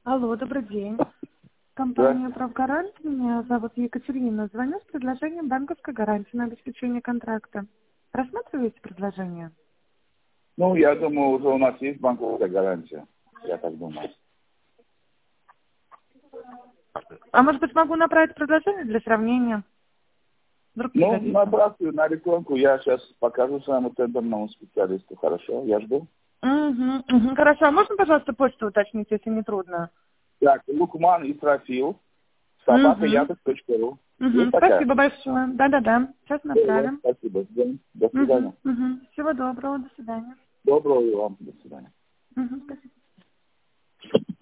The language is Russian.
Алло, добрый день. Компания «Правгарант». Меня зовут Екатерина. Звоню с предложением банковской гарантии на обеспечение контракта. Рассматриваете предложение? Ну, я думаю, уже у нас есть банковская гарантия. Я так думаю. А может быть, могу направить предложение для сравнения? Вдруг Ну, пригодится. направьте на рекламку. Я сейчас покажу своему тендерному специалисту. Хорошо, я жду. Хорошо. А можно, пожалуйста, почту уточнить, если не трудно? Так, Лукман Исрафил, собака.яндекс.ру. Есть такая? Спасибо большое. Да. Сейчас направим. Спасибо. До свидания. Всего доброго. До свидания. Доброго и вам. До свидания. Спасибо.